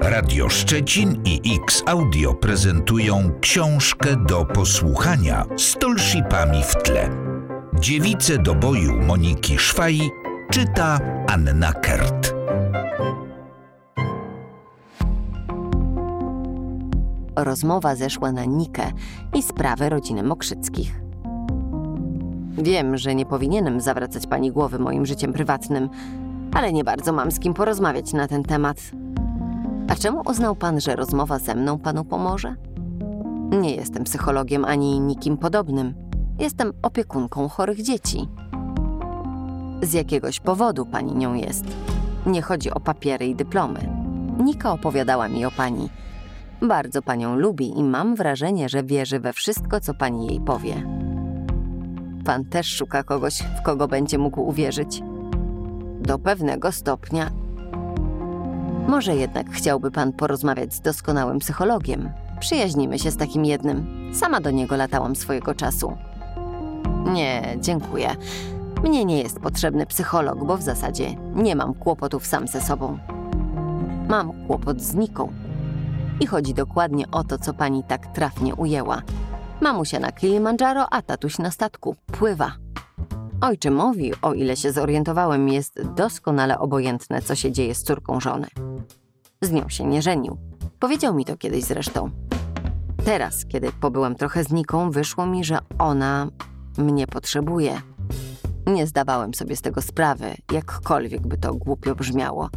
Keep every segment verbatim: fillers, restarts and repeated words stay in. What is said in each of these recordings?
Radio Szczecin i X Audio prezentują książkę do posłuchania z tollshipami w tle. Dziewice do boju Moniki Szwaj czyta Anna Kert. Rozmowa zeszła na Nikę i sprawę rodziny Mokrzyckich. Wiem, że nie powinienem zawracać pani głowy moim życiem prywatnym, ale nie bardzo mam z kim porozmawiać na ten temat. A czemu uznał pan, że rozmowa ze mną panu pomoże? Nie jestem psychologiem ani nikim podobnym. Jestem opiekunką chorych dzieci. Z jakiegoś powodu pani nią jest. Nie chodzi o papiery i dyplomy. Nika opowiadała mi o pani. Bardzo panią lubi i mam wrażenie, że wierzy we wszystko, co pani jej powie. Pan też szuka kogoś, w kogo będzie mógł uwierzyć. Do pewnego stopnia. Może jednak chciałby pan porozmawiać z doskonałym psychologiem. Przyjaźnimy się z takim jednym. Sama do niego latałam swojego czasu. Nie, dziękuję. Mnie nie jest potrzebny psycholog, bo w zasadzie nie mam kłopotów sam ze sobą. Mam kłopot z Niką. I chodzi dokładnie o to, co pani tak trafnie ujęła. Mamusia na Kilimandżaro, a tatuś na statku. Pływa. Ojczymowi, o ile się zorientowałem, jest doskonale obojętne, co się dzieje z córką żony. Z nią się nie żenił. Powiedział mi to kiedyś zresztą. Teraz, kiedy pobyłem trochę z Niką, wyszło mi, że ona mnie potrzebuje. Nie zdawałem sobie z tego sprawy, jakkolwiek by to głupio brzmiało.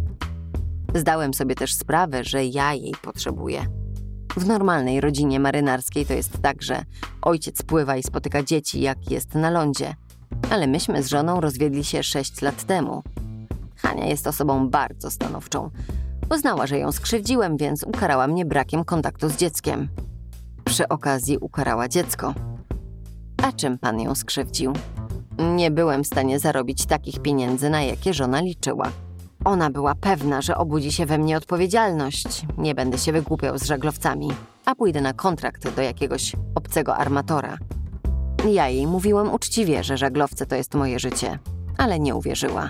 Zdałem sobie też sprawę, że ja jej potrzebuję. W normalnej rodzinie marynarskiej to jest tak, że ojciec pływa i spotyka dzieci, jak jest na lądzie. Ale myśmy z żoną rozwiedli się sześć lat temu. Hania jest osobą bardzo stanowczą. Uznała, że ją skrzywdziłem, więc ukarała mnie brakiem kontaktu z dzieckiem. Przy okazji ukarała dziecko. A czym pan ją skrzywdził? Nie byłem w stanie zarobić takich pieniędzy, na jakie żona liczyła. Ona była pewna, że obudzi się we mnie odpowiedzialność. Nie będę się wygłupiał z żaglowcami, a pójdę na kontrakt do jakiegoś obcego armatora. Ja jej mówiłem uczciwie, że żaglowce to jest moje życie, ale nie uwierzyła.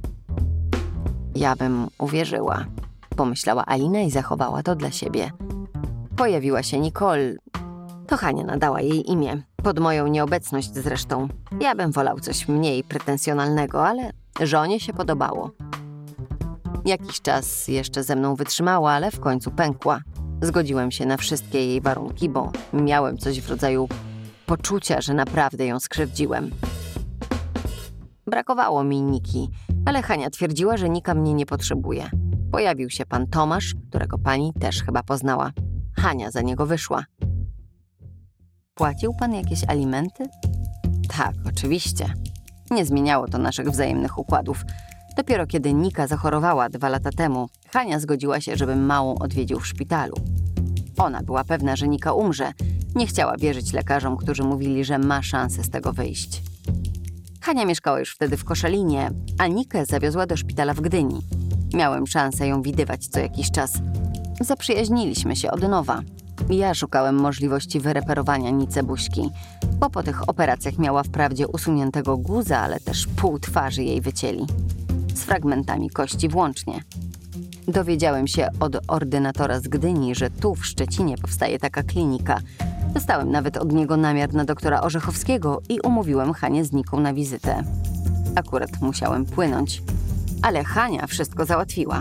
Ja bym uwierzyła, pomyślała Alina i zachowała to dla siebie. Pojawiła się Nicole. To Hania nadała jej imię, pod moją nieobecność zresztą. Ja bym wolał coś mniej pretensjonalnego, ale żonie się podobało. Jakiś czas jeszcze ze mną wytrzymała, ale w końcu pękła. Zgodziłem się na wszystkie jej warunki, bo miałem coś w rodzaju poczucia, że naprawdę ją skrzywdziłem. Brakowało mi Niki, ale Hania twierdziła, że Nika mnie nie potrzebuje. Pojawił się pan Tomasz, którego pani też chyba poznała. Hania za niego wyszła. Płacił pan jakieś alimenty? Tak, oczywiście. Nie zmieniało to naszych wzajemnych układów. Dopiero kiedy Nika zachorowała dwa lata temu, Hania zgodziła się, żebym małą odwiedził w szpitalu. Ona była pewna, że Nika umrze. Nie chciała wierzyć lekarzom, którzy mówili, że ma szansę z tego wyjść. Hania mieszkała już wtedy w Koszalinie, a Nikę zawiozła do szpitala w Gdyni. Miałem szansę ją widywać co jakiś czas. Zaprzyjaźniliśmy się od nowa. Ja szukałem możliwości wyreperowania Nice buźki, bo po tych operacjach miała wprawdzie usuniętego guza, ale też pół twarzy jej wycięli. Z fragmentami kości włącznie. Dowiedziałem się od ordynatora z Gdyni, że tu w Szczecinie powstaje taka klinika. Dostałem nawet od niego namiar na doktora Orzechowskiego i umówiłem Hanię z Niką na wizytę. Akurat musiałem płynąć, ale Hania wszystko załatwiła.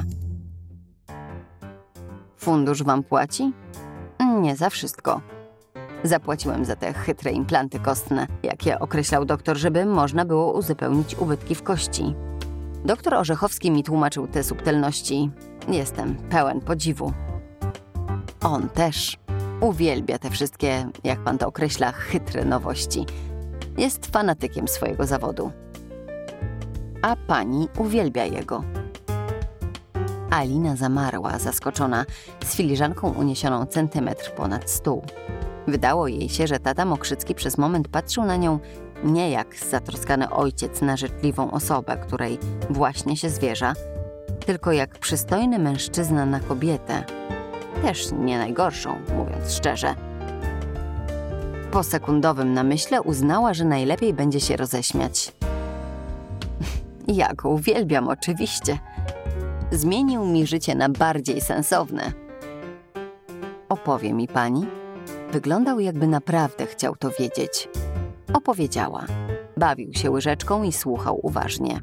Fundusz wam płaci? Nie za wszystko. Zapłaciłem za te chytre implanty kostne, jak je określał doktor, żeby można było uzupełnić ubytki w kości. Doktor Orzechowski mi tłumaczył te subtelności. Jestem pełen podziwu. On też uwielbia te wszystkie, jak pan to określa, chytre nowości. Jest fanatykiem swojego zawodu. A pani uwielbia jego. Alina zamarła, zaskoczona, z filiżanką uniesioną centymetr ponad stół. Wydało jej się, że tata Mokrzycki przez moment patrzył na nią nie jak zatroskany ojciec na życzliwą osobę, której właśnie się zwierza, tylko jak przystojny mężczyzna na kobietę. Też nie najgorszą, mówiąc szczerze. Po sekundowym namyśle uznała, że najlepiej będzie się roześmiać. Ja go uwielbiam, oczywiście. zmienił mi życie na bardziej sensowne. Opowie mi pani? Wyglądał, jakby naprawdę chciał to wiedzieć. Opowiedziała. Bawił się łyżeczką i słuchał uważnie.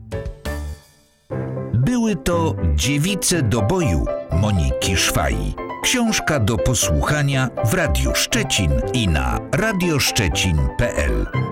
Były to Dziewice do boju Moniki Szwaj. Książka do posłuchania w Radiu Szczecin i na radioszczecin kropka p l.